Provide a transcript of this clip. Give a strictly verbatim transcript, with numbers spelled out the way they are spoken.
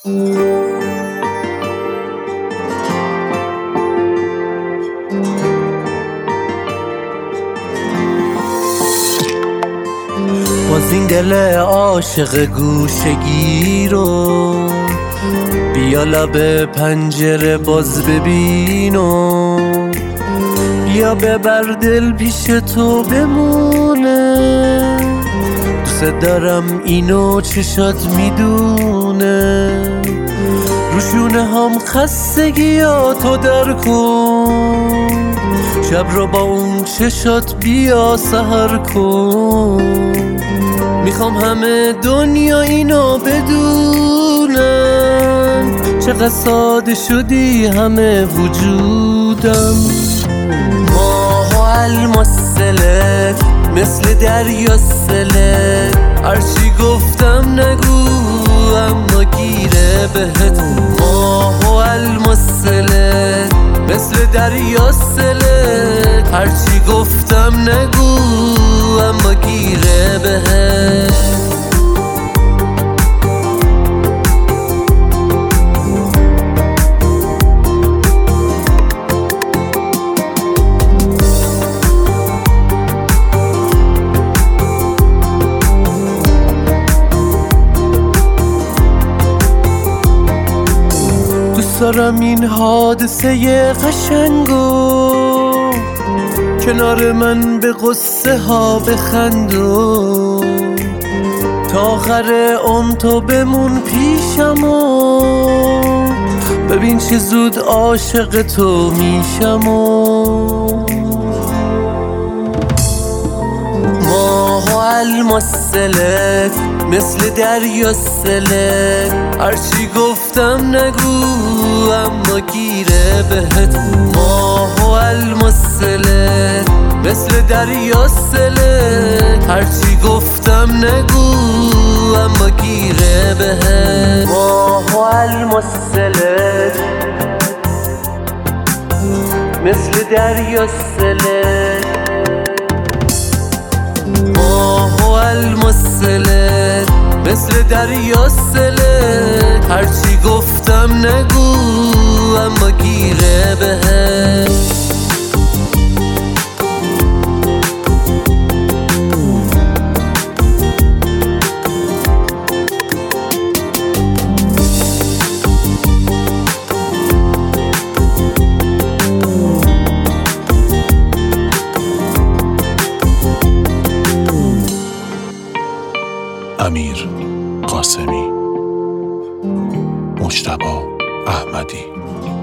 باز این دل عاشق گوشگی رو بیا لب پنجره باز ببین و بیا ببر دل پیش تو بمونه. دوست دارم اینو چشات میدونه، روشونه هم خستگی ها تو در کن، شب رو با اون چشات بیا سحر کن. میخوام همه دنیا اینو بدونن، چقدر ساده شدی همه وجودم. ماه و الماسلت مثل دریا سلت، هرچی گفتم نگو اما گیره بهت. ماه و الماسلت مثل دریا سلت، هرچی گفتم نگو اما گیره بهت. دوست دارم این حادثه قشنگو کنار من به قصه ها بخندو، تا آخر عمر تو بمون پیشم و ببین چه زود عاشق تو میشم. و ماه و الماسلت مثل دریا سلت، هرچی گفتم نگو اما گیره بهت. ماه و الماسلت مثل دریا سلت، هرچی گفتم نگو اما گیره بهت. ماه و الماسلت مثل دریا سلت، ماه و الماسلت مثل دریا سلت، هرچی گفتم نگو اما گیره بهت. امیر قاسمی، مجتبی احمدی.